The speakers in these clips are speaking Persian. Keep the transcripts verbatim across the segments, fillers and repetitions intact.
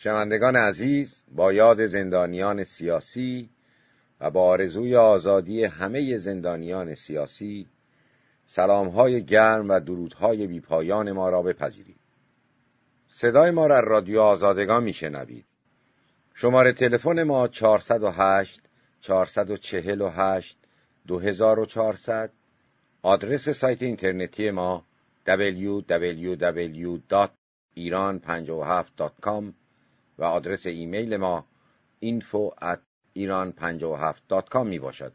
شنوندگان عزیز، با یاد زندانیان سیاسی و با آرزوی آزادی همه زندانیان سیاسی، سلام‌های گرم و درودهای بی‌پایان ما را بپذیرید. صدای ما را از رادیو آزادگان میشنوید. شماره تلفن ما چهارصد و هشت چهارصد و چهل و هشت دو هزار و چهارصد، آدرس سایت اینترنتی ما دبلیو دبلیو دبلیو دات ایران پنجاه و هفت دات کام و آدرس ایمیل ما اینفو ات ایران پنجاه و هفت دات کام می باشد.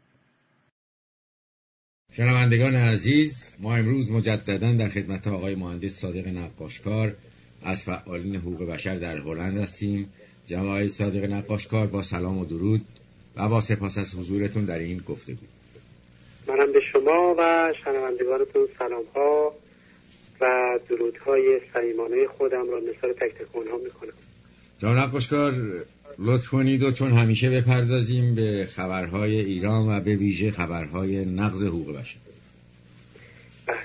شنوندگان عزیز، ما امروز مجدداً در خدمت آقای مهندس صادق نقاشکار از فعالین حقوق بشر در هلند هستیم. جناب آقای صادق نقاشکار، با سلام و درود و با سپاس از حضورتون در این گفتگو. منم به شما و شنوندگانتون سلام ها و درودهای صمیمانه خودم را نثار تک تک اونها میکنم. جناب نقاشکار، لطف کنید و چون همیشه بپردازیم به خبرهای ایران و به ویژه خبرهای نقض حقوق بشر. بله،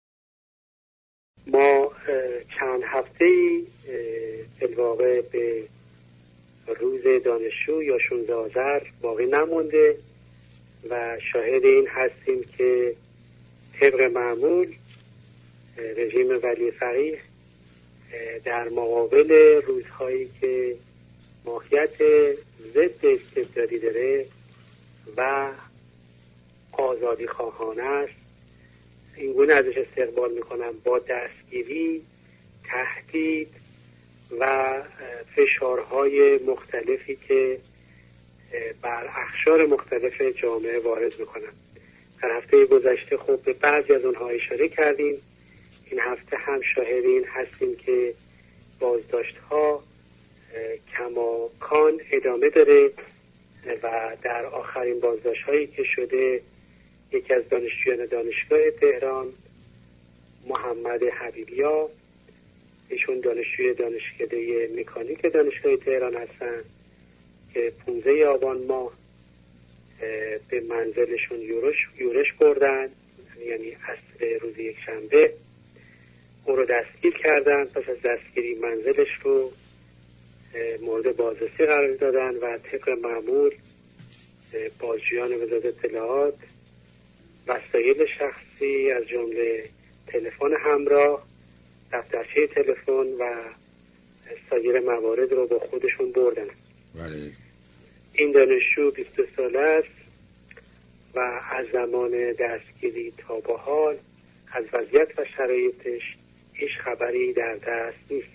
ما چند هفته‌ای الواقع به روز دانشجو یا شانزده آذر باقی نمونده و شاهد این هستیم که طبق معمول رژیم ولی فقیه در مقابل روزهایی که ماهیت ضد استبدادی داره و آزادی خواهانه است، اینگونه ازش استقبال میکنم با دستگیری، تهدید و فشارهای مختلفی که بر اقشار مختلف جامعه وارد میکنم. در هفته گذشته خب به بعضی از اونها اشاره کردیم. این هفته هم شاهد این هستیم که بازداشت‌ها کماکان ادامه داره و در آخرین بازداشت‌هایی که شده یکی از دانشجویان دانشگاه تهران، محمد حبیبیا، ایشون دانشجوی دانشکده مکانیک دانشگاه تهران هستن که پانزده آبان ماه به منزلشون یورش یورش بردن، یعنی عصر روز یک شنبه او رو دستگیر کردن. پس از دستگیری منزلش رو مورد بازرسی قرار دادن و طبق معمول بازجویان وزارت اطلاعات وسایل شخصی از جمله تلفن همراه، دفترچه تلفن و سایر موارد رو با خودشون بردن. بله. این دانشجو بیست و دو ساله است و از زمان دستگیری تا به حال از وضعیت و شرایطش هیچ خبری در دست نیست.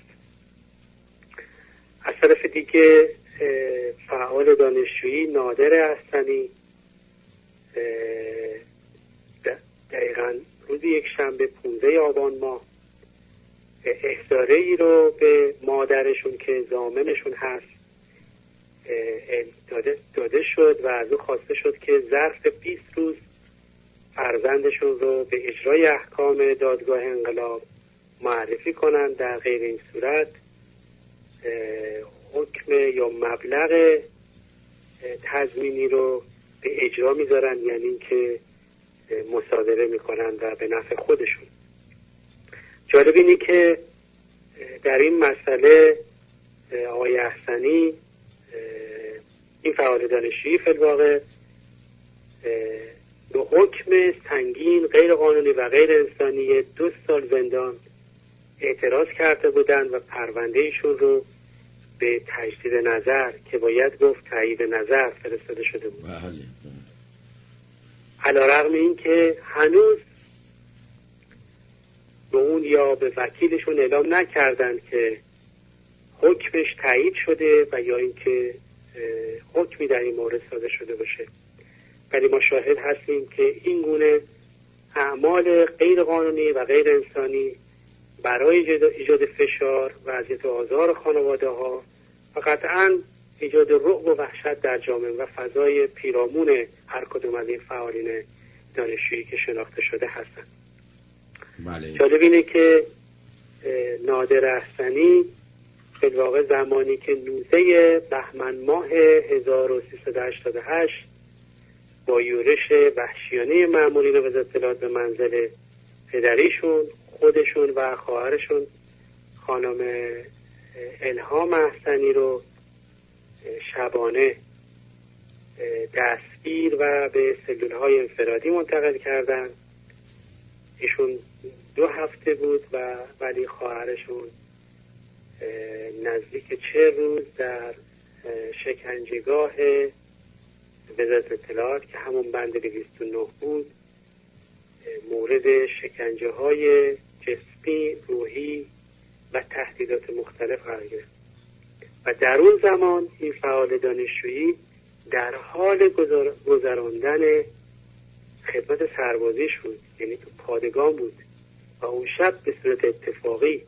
از طرف دیگه فعال دانشجویی نادر احسنی دقیقاً روز یک شنبه پانزده آبان ماه احضاره ای رو به مادرشون که ضامنشون هست داده, داده شد و از او خواسته شد که ظرف بیست روز فرزندشون رو به اجرای احکام دادگاه انقلاب معرفی کنند. در غیر این صورت حکم یا مبلغ تضمینی رو به اجرا میذارن، یعنی اینکه مصادره میکنن و به نفع خودشون. جالب اینه که در این مسئله آقای احسنی، این فعال دانشجویی فی الواقع، به حکم سنگین غیر قانونی و غیر انسانی دو سال زندان اعتراض کرده بودند و پرونده ایشون رو به تجدید نظر که باید گفت تایید نظر فرستاده شده بود. علیرغم این که هنوز به اون یا به وکیلشون اعلام نکردند که حکمش تایید شده و یا اینکه حکمی در این مورد صادر شده باشه، ولی ما شاهد هستیم که این گونه اعمال غیر قانونی و غیر انسانی برای ایجاد فشار و اذیت و آزار خانواده ها و قطعاً ایجاد رعب و وحشت در جامعه و فضای پیرامون هر کدوم از این فعالین دانشجویی که شناخته شده هستند. بله. جالب اینه که نادر احسنی فی الواقع زمانی که نوزده بهمن ماه هزار و سیصد و هشتاد و هشت با یورش وحشیانه مامورین وزارت اطلاعات به منزل پدریشون، خودشون و خواهرشون خانم الهام احسنی رو شبانه دستگیر و به سلولهای انفرادی منتقل کردن. ایشون دو هفته بود و ولی خواهرشون نزدیک چه روز در شکنجهگاه وزارت اطلاعات که همون بند دویست و نه بود مورد شکنجه های جسمی، روحی و تهدیدات مختلف قرار گرفت و در اون زمان این فعال دانشجویی در حال گذراندن خدمت سربازیش بود، یعنی تو پادگان بود و اون شب به صورت اتفاقی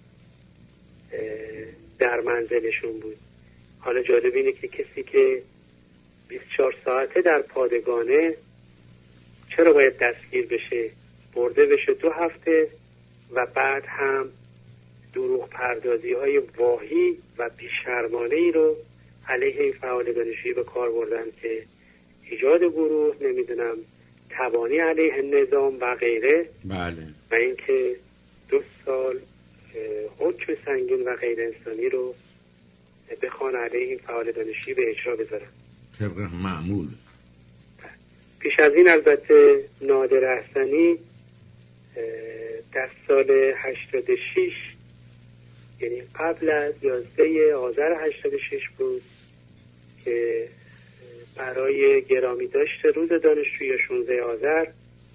در منزلشون بود. حالا جالب اینه که کسی که بیست و چهار ساعته در پادگانه چرا باید دستگیر بشه، برده بشه دو هفته و بعد هم دروغ پردازی های واهی و بیشرمانه ای رو علیه این فعال دانشجویی به کار بردن که ایجاد گروه، نمیدونم تبانی علیه نظام و غیره. بله. و اینکه دو سال حکم سنگین و غیر انسانی رو بخوان علیه این فعال دانشجویی به اجرا بذارن طبق معمول. پیش از این البته نادر احسنی در سال هشتاد و شش، یعنی قبل از یازده آذر هشتاد و شش بود که برای گرامی داشته روز دانشجویی شانزده آذر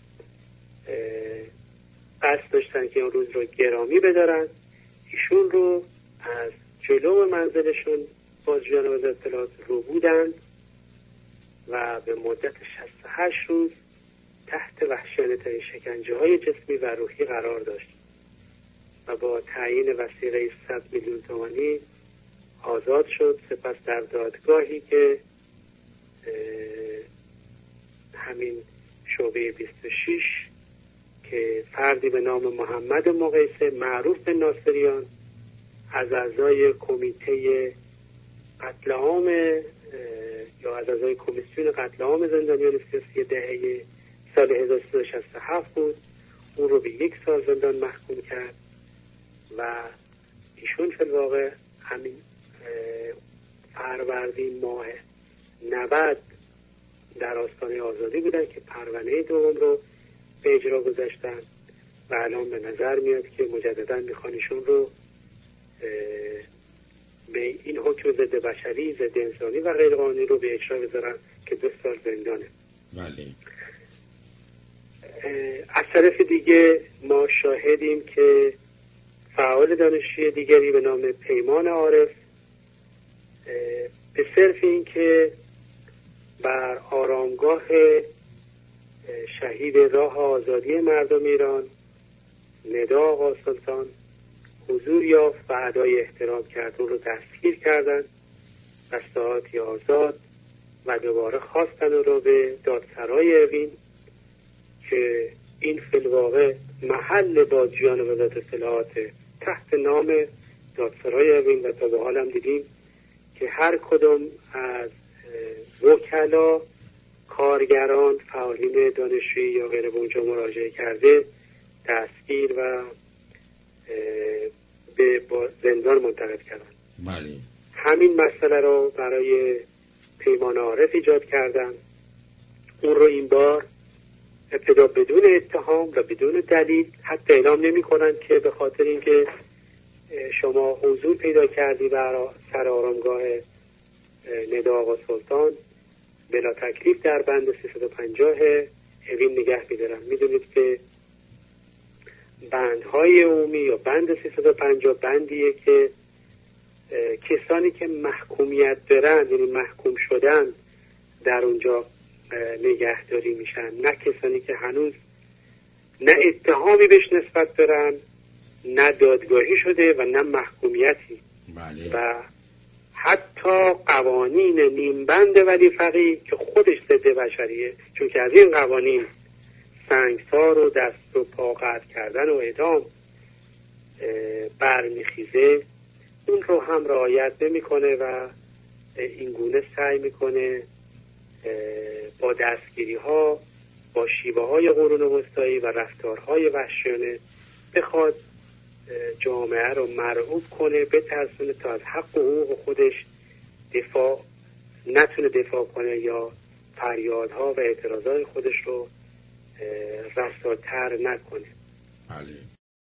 قصد داشتن که اون روز رو گرامی بدارن. ایشون رو از جلو منزلشون بازجویان وزارت اطلاعات رو بودند و به مدت شصت و هشت روز تحت وحشیانه‌ترین شکنجه های جسمی و روحی قرار داشت و با تعیین وثیقه صد میلیون تومانی آزاد شد. سپس در دادگاهی که همین شعبه بیست و شش که فردی به نام محمد مقیسه معروف به ناصریان از اعضای کمیته قتل عام یا از اعضای کمیسیون قتل عام زندانیان سیاسی دهه سال هزار و سیصد و شصت و هفت بود، اون رو به یک سال زندان محکوم کرد و ایشون فی الواقع همین فروردین ماه نود در آستانه آزادی بودن که پروانه دوم رو به اجرا گذاشتن و الان به نظر میاد که مجددا میخوان ایشون رو به این حکم ضد بشری، ضد انسانی و غیر قانونی رو به اجرا بذارن که دو سال زندانه. بله. از طرف دیگه ما شاهدیم که فعال دانشجوی دیگری به نام پیمان عارف به صرف این که بر آرامگاه شهید راه آزادی مردم ایران ندا آقا سلطان حضور یافت و ادای احترام کرد، اون رو دستگیر کردن و ساعاتی آزاد و دوباره خواستن اون رو به دادسرای اوین که این فی الواقع محل بازجویان وزارت اطلاعات تحت نام دادسرای اوین و تا به حال هم دیدیم که هر کدوم از وکلا، کارگران، فعالین دانشجویی یا غیره به اونجا مراجعه کرده دستگیر و به زندان منتقل کردن. بله. همین مسئله رو برای پیمان عارف ایجاد کردن. اون رو این بار ابتدا بدون اتهام و بدون دلیل، حتی اعلام نمی کنن که به خاطر اینکه شما حضور پیدا کردی بر سر آرامگاه ندا آقا سلطان بلا تکلیف در بند سیصد و پنجاه اوین نگه می‌دارن. میدونید که بندهای عمومی یا بند سیصد و پنجاه بندیه که کسانی که محکومیت دارن، یعنی محکوم شدن، در اونجا نگهداری میشن، نه کسانی که هنوز نه اتهامی بهش نسبت دارن، نه دادگاهی شده و نه محکومیتی. بله. و حتی قوانین نیمبند ولی فقیه که خودش ضد بشریه، چون که از این قوانین سنگسار و دست و پا قطع کردن و اعدام برمیخیزه، اون رو هم رعایت نمیکنه و این گونه سعی میکنه با دستگیری ها، با شیوه های قرون وسطایی و رفتارهای وحشیانه بخواد جامعه رو مرعوب کنه، بترسونه تا از حق و حقوق خودش دفاع نتونه دفاع کنه یا فریادها و اعتراضات خودش رو رساتر نکنه. بله.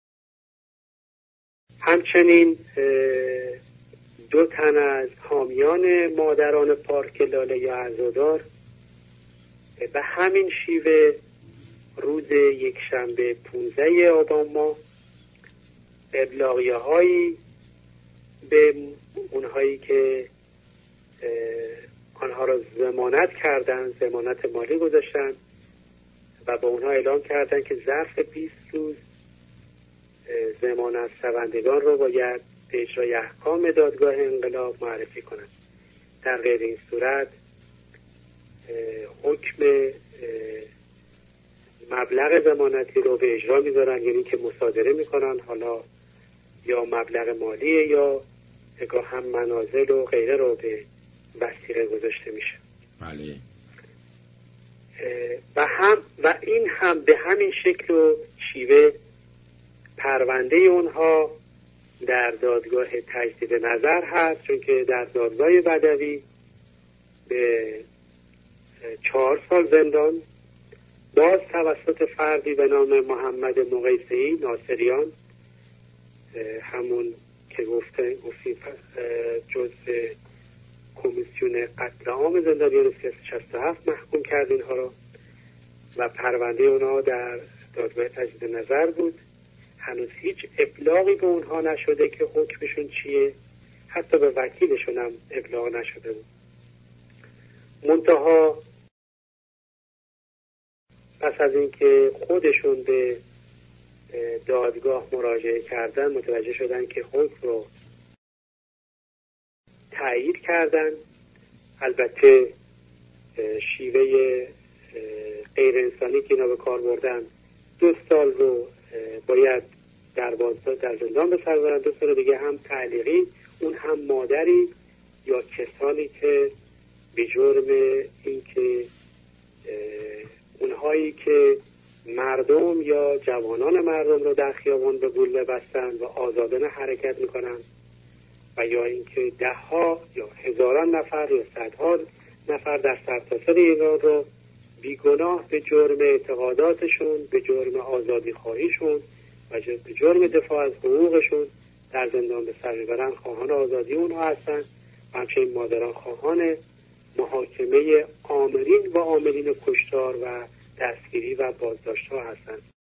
همچنین دو تن از حامیان مادران پارک لاله یا عزادار به همین شیوه روز یک شنبه پانزده آبان ماه ابلاغیه هایی به اونهایی که آنها را ضمانت کردن، ضمانت مالی گذاشتن و با اونها اعلام کردن که ظرف بیست روز ضمانت شوندگان رو باید به اجرای احکام دادگاه انقلاب معرفی کنند. در غیر این صورت حکم مبلغ ضمانتی رو به اجرا میذارن، یعنی که مصادره میکنن، حالا یا مبلغ مالی یا نگاه هم منازل و غیره رو به وثیقه گذاشته میشه. بله. و هم و این هم به همین شکل و شیوه پرونده اونها در دادگاه تجدید نظر هست، چون که در دادگاه بدوی به چهار سال زندان باز توسط فردی به نام محمد مقیسه‌ای ناصریان، همون که گفته گفتیم جزء کمیسیون قتل عام زندانیان سیاسی شصت و هفت محکوم کرد اینها را و پرونده اونها در دادگاه تجدید نظر بود. هنوز هیچ ابلاغی به اونها نشده که حکمشون چیه، حتی به وکیلشون هم ابلاغ نشده بود. منتها پس از اینکه خودشون به دادگاه مراجعه کردن متوجه شدن که حکم رو تایید کردن، البته شیوه غیر انسانی که اینا به کار بردن دو سال رو باید در بازداشت در زندان به سر ببرن، دو سال دیگه هم تعلیقی، اون هم مادری یا کسانی که به جرم اینکه اونهایی که مردم یا جوانان مردم رو در خیابان به گول ببستن و آزادانه حرکت میکنن و یا اینکه ده ها یا هزاران نفر یا صدها نفر در سرتاسر ایران رو بیگناه به جرم اعتقاداتشون، به جرم آزادی خواهیشون و به جرم دفاع از حقوقشون در زندان به سر میبرن، خواهان آزادی اونها هستن و همچنین مادران خواهان محاکمه آمرین و عاملین کشتار و دستگیری و بازداشت ها هستند.